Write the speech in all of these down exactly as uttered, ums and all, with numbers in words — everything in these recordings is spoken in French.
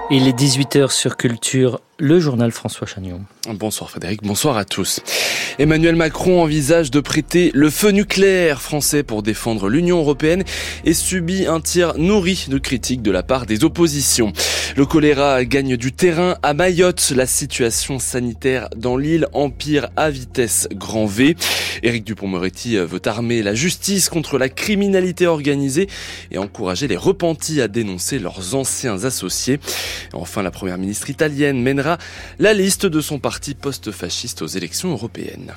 Il est dix-huit heures sur Culture, le journal François Chagnon. Bonsoir Frédéric, bonsoir à tous. Emmanuel Macron envisage de prêter le feu nucléaire français pour défendre l'Union européenne et subit un tir nourri de critiques de la part des oppositions. Le choléra gagne du terrain à Mayotte. La situation sanitaire dans l'île empire à vitesse grand V. Éric Dupond-Moretti veut armer la justice contre la criminalité organisée et encourager les repentis à dénoncer leurs anciens associés. Enfin, la première ministre italienne mènera la liste de son parti post-fasciste aux élections européennes.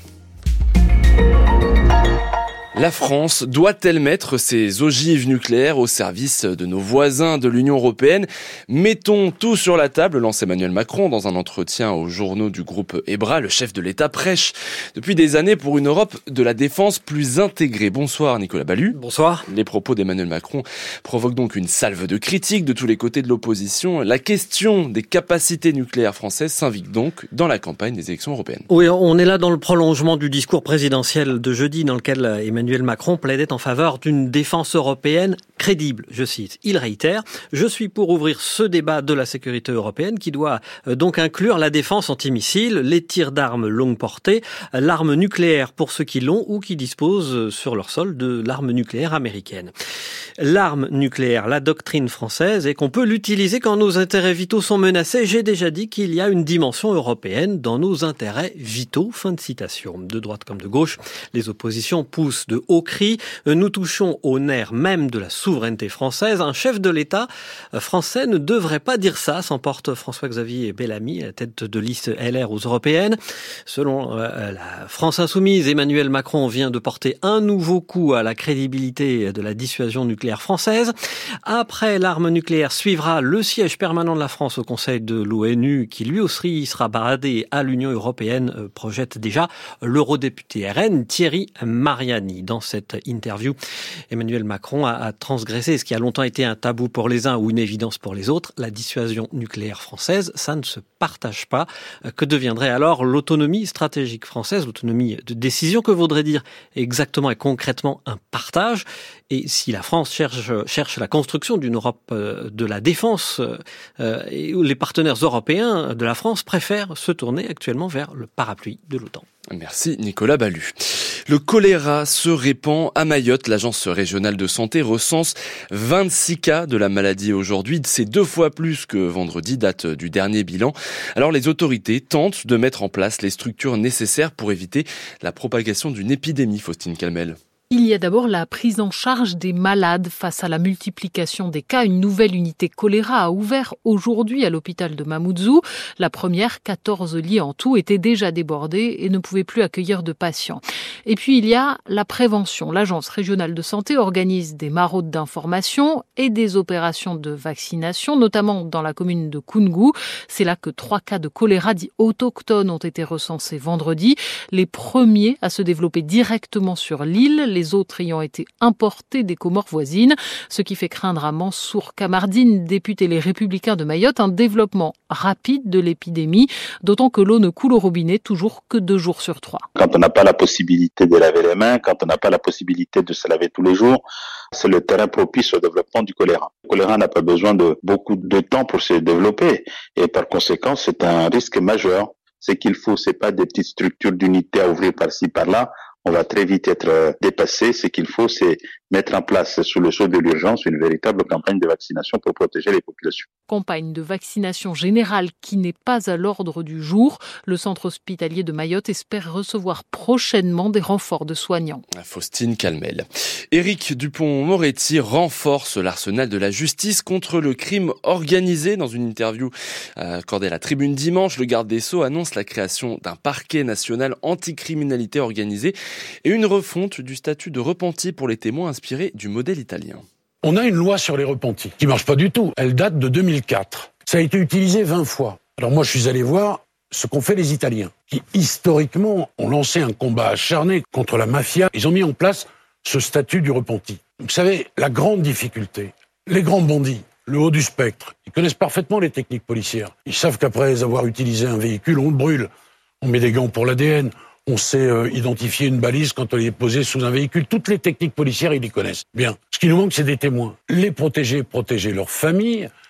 La France doit-elle mettre ses ogives nucléaires au service de nos voisins de l'Union européenne ? Mettons tout sur la table, lance Emmanuel Macron dans un entretien aux journaux du groupe EBRA. Le chef de l'État prêche depuis des années pour une Europe de la défense plus intégrée. Bonsoir Nicolas Ballu. Bonsoir. Les propos d'Emmanuel Macron provoquent donc une salve de critiques de tous les côtés de l'opposition. La question des capacités nucléaires françaises s'invite donc dans la campagne des élections européennes. Oui, on est là dans le prolongement du discours présidentiel de jeudi dans lequel Emmanuel Emmanuel Macron plaidait en faveur d'une défense européenne crédible. Je cite, il réitère « Je suis pour ouvrir ce débat de la sécurité européenne qui doit donc inclure la défense antimissile, les tirs d'armes longue portée, l'arme nucléaire pour ceux qui l'ont ou qui disposent sur leur sol de l'arme nucléaire américaine. L'arme nucléaire, la doctrine française est qu'on peut l'utiliser quand nos intérêts vitaux sont menacés. J'ai déjà dit qu'il y a une dimension européenne dans nos intérêts vitaux. » Fin de citation. De droite comme de gauche, les oppositions poussent de hauts cris. Nous touchons au nerf même de la souveraineté française. Un chef de l'État français ne devrait pas dire ça, s'emporte François-Xavier Bellamy, la tête de liste L R aux européennes. Selon la France insoumise, Emmanuel Macron vient de porter un nouveau coup à la crédibilité de la dissuasion nucléaire française. Après l'arme nucléaire suivra le siège permanent de la France au Conseil de l'ONU, qui lui aussi sera baradé à l'Union européenne, projette déjà l'eurodéputé R N Thierry Mariani. Dans cette interview, Emmanuel Macron a, a transgressé ce qui a longtemps été un tabou pour les uns ou une évidence pour les autres, la dissuasion nucléaire française. Ça ne se partage pas. Que deviendrait alors l'autonomie stratégique française, l'autonomie de décision, que voudrait dire exactement et concrètement un partage? Et si la France cherche, cherche la construction d'une Europe de la défense, euh, et les partenaires européens de la France préfèrent se tourner actuellement vers le parapluie de l'OTAN. Merci Nicolas Ballu. Le choléra se répand à Mayotte. L'agence régionale de santé recense vingt-six cas de la maladie aujourd'hui. C'est deux fois plus que vendredi, date du dernier bilan. Alors les autorités tentent de mettre en place les structures nécessaires pour éviter la propagation d'une épidémie, Faustine Calmel. Il y a d'abord la prise en charge des malades face à la multiplication des cas. Une nouvelle unité choléra a ouvert aujourd'hui à l'hôpital de Mamoudzou. La première, quatorze lits en tout, étaient déjà débordés et ne pouvaient plus accueillir de patients. Et puis il y a la prévention. L'agence régionale de santé organise des maraudes d'information et des opérations de vaccination, notamment dans la commune de Koungou. C'est là que trois cas de choléra dits autochtones ont été recensés vendredi. Les premiers à se développer directement sur l'île, les autres ayant été importés des Comores voisines, ce qui fait craindre à Mansour Kamardine, député Les Républicains de Mayotte, un développement rapide de l'épidémie, d'autant que l'eau ne coule au robinet toujours que deux jours sur trois. Quand on n'a pas la possibilité de laver les mains, quand on n'a pas la possibilité de se laver tous les jours, c'est le terrain propice au développement du choléra. Le choléra n'a pas besoin de beaucoup de temps pour se développer et par conséquent, c'est un risque majeur. Ce qu'il faut, c'est pas des petites structures d'unités à ouvrir par-ci, par-là. On va très vite être dépassé. Ce qu'il faut, c'est mettre en place, sous le sceau de l'urgence, une véritable campagne de vaccination pour protéger les populations. Campagne de vaccination générale qui n'est pas à l'ordre du jour. Le centre hospitalier de Mayotte espère recevoir prochainement des renforts de soignants. Faustine Calmel. Éric Dupond-Moretti renforce l'arsenal de la justice contre le crime organisé. Dans une interview accordée à la Tribune dimanche, le garde des Sceaux annonce la création d'un parquet national anticriminalité organisée et une refonte du statut de repenti pour les témoins inspiré du modèle italien. On a une loi sur les repentis qui marche pas du tout. Elle date de deux mille quatre. Ça a été utilisé vingt fois. Alors moi, je suis allé voir ce qu'ont fait les Italiens, qui historiquement ont lancé un combat acharné contre la mafia. Ils ont mis en place ce statut du repenti. Vous savez, la grande difficulté, les grands bandits, le haut du spectre, ils connaissent parfaitement les techniques policières. Ils savent qu'après avoir utilisé un véhicule, on le brûle. On met des gants pour l'A D N. On sait euh, identifier une balise quand elle est posée sous un véhicule. Toutes les techniques policières, ils les connaissent. Bien. Ce qui nous manque, c'est des témoins. Les protéger, protéger leur famille,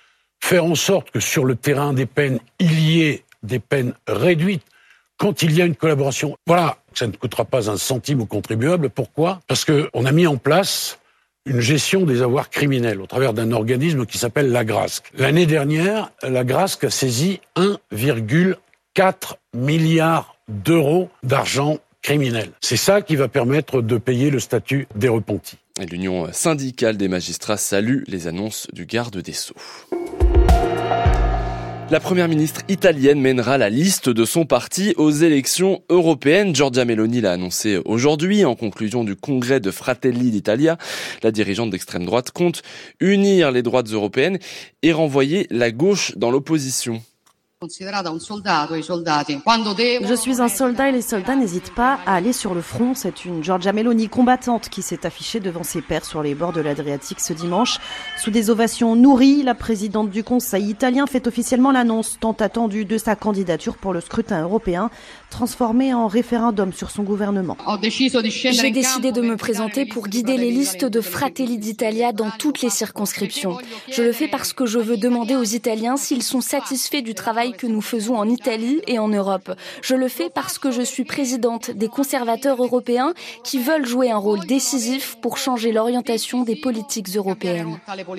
faire en sorte que sur le terrain des peines, il y ait des peines réduites quand il y a une collaboration. Voilà, ça ne coûtera pas un centime aux contribuables. Pourquoi ? Parce qu'on a mis en place une gestion des avoirs criminels au travers d'un organisme qui s'appelle l'Agrasc. L'année dernière, l'Agrasc a saisi un virgule quatre milliard d'euros d'argent criminel. C'est ça qui va permettre de payer le statut des repentis. Et l'Union syndicale des magistrats salue les annonces du garde des Sceaux. La première ministre italienne mènera la liste de son parti aux élections européennes. Giorgia Meloni l'a annoncé aujourd'hui en conclusion du congrès de Fratelli d'Italia. La dirigeante d'extrême droite compte unir les droites européennes et renvoyer la gauche dans l'opposition. Je suis un soldat et les soldats n'hésitent pas à aller sur le front. C'est une Giorgia Meloni combattante qui s'est affichée devant ses pairs sur les bords de l'Adriatique ce dimanche. Sous des ovations nourries, la présidente du Conseil italien fait officiellement l'annonce tant attendue de sa candidature pour le scrutin européen, transformée en référendum sur son gouvernement. J'ai décidé de me présenter pour guider les listes de Fratelli d'Italia dans toutes les circonscriptions. Je le fais parce que je veux demander aux Italiens s'ils sont satisfaits du travail que nous faisons en Italie et en Europe. Je le fais parce que je suis présidente des conservateurs européens qui veulent jouer un rôle décisif pour changer l'orientation des politiques européennes.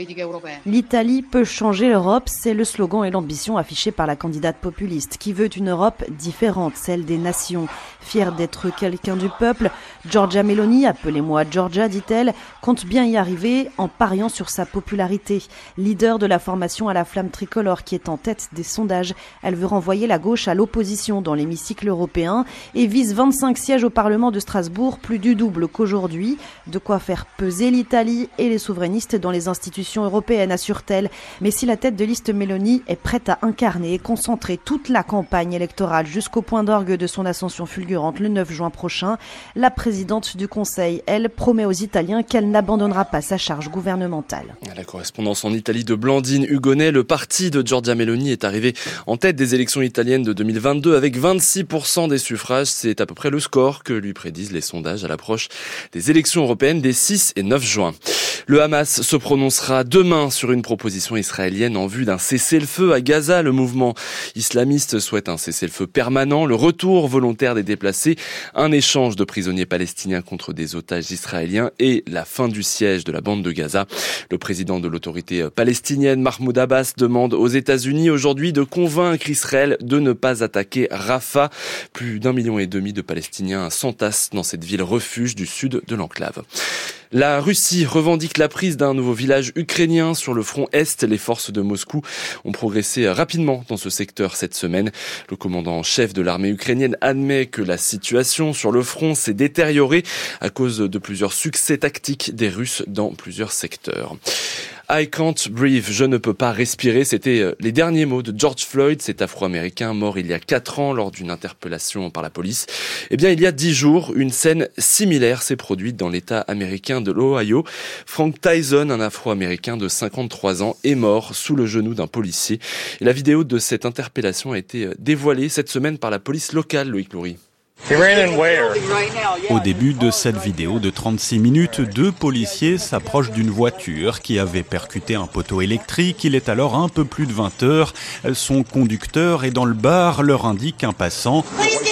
L'Italie peut changer l'Europe, c'est le slogan et l'ambition affichée par la candidate populiste qui veut une Europe différente, celle des nations. Fière d'être quelqu'un du peuple, Giorgia Meloni, appelez-moi Giorgia, dit-elle, compte bien y arriver en pariant sur sa popularité. Leader de la formation à la flamme tricolore qui est en tête des sondages, elle veut renvoyer la gauche à l'opposition dans l'hémicycle européen et vise vingt-cinq sièges au Parlement de Strasbourg, plus du double qu'aujourd'hui. De quoi faire peser l'Italie et les souverainistes dans les institutions européennes, assure-t-elle. Mais si la tête de liste Meloni est prête à incarner et concentrer toute la campagne électorale jusqu'au point d'orgue de son ascension fulgurante le neuf juin prochain, la présidente du Conseil, elle, promet aux Italiens qu'elle n'abandonnera pas sa charge gouvernementale. À la correspondance en Italie de Blandine Hugonnet, le parti de Giorgia Meloni est arrivé en tête des élections italiennes de deux mille vingt-deux avec vingt-six pour cent des suffrages. C'est à peu près le score que lui prédisent les sondages à l'approche des élections européennes des six et neuf juin. Le Hamas se prononcera demain sur une proposition israélienne en vue d'un cessez-le-feu à Gaza. Le mouvement islamiste souhaite un cessez-le-feu permanent, le retour volontaire des déplacés, un échange de prisonniers palestiniens contre des otages israéliens et la fin du siège de la bande de Gaza. Le président de l'autorité palestinienne, Mahmoud Abbas, demande aux États-Unis aujourd'hui de convaincre Israël de ne pas attaquer Rafah. Plus d'un million et demi de Palestiniens s'entassent dans cette ville refuge du sud de l'enclave. La Russie revendique la prise d'un nouveau village ukrainien sur le front Est. Les forces de Moscou ont progressé rapidement dans ce secteur cette semaine. Le commandant en chef de l'armée ukrainienne admet que la situation sur le front s'est détériorée à cause de plusieurs succès tactiques des Russes dans plusieurs secteurs. I can't breathe, je ne peux pas respirer, c'était les derniers mots de George Floyd, cet Afro-Américain mort il y a quatre ans lors d'une interpellation par la police. Eh bien, il y a dix jours, une scène similaire s'est produite dans l'État américain de l'Ohio. Frank Tyson, un Afro-Américain de cinquante-trois ans, est mort sous le genou d'un policier. Et la vidéo de cette interpellation a été dévoilée cette semaine par la police locale, Loïc Loury. Au début de cette vidéo de trente-six minutes, deux policiers s'approchent d'une voiture qui avait percuté un poteau électrique. Il est alors un peu plus de vingt heures. Son conducteur est dans le bar, leur indique un passant.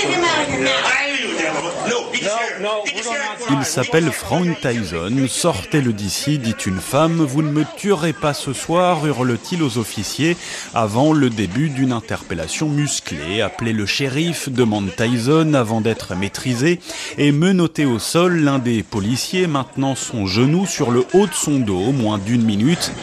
Il s'appelle Frank Tyson. Sortez-le d'ici, dit une femme. Vous ne me tuerez pas ce soir, hurle-t-il aux officiers avant le début d'une interpellation musclée. Appelez le shérif, demande Tyson avant d'être maîtrisé et menotté au sol. L'un des policiers maintenant son genou sur le haut de son dos, moins d'une minute.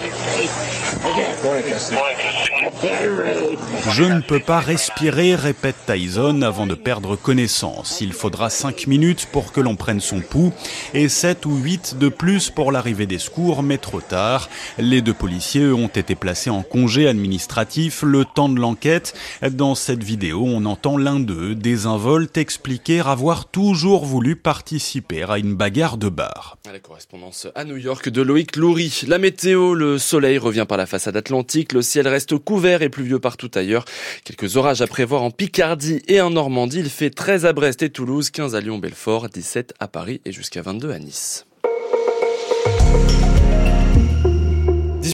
Je ne peux pas respirer, répète Tyson avant de perdre connaissance. Il faudra cinq minutes pour que l'on prenne son pouls et sept ou huit de plus pour l'arrivée des secours, mais trop tard. Les deux policiers ont été placés en congé administratif le temps de l'enquête. Dans cette vidéo, on entend l'un d'eux, désinvolte, expliquer avoir toujours voulu participer à une bagarre de bar. À la correspondance à New York de Loïc Loury. La météo, le soleil revient par la façade atlantique, le ciel reste couvert et pluvieux partout ailleurs. Quelques orages à prévoir en Picardie et en Normandie. Il fait treize à Brest et Toulouse, quinze à Lyon, Belfort, dix-sept à Paris et jusqu'à vingt-deux à Nice.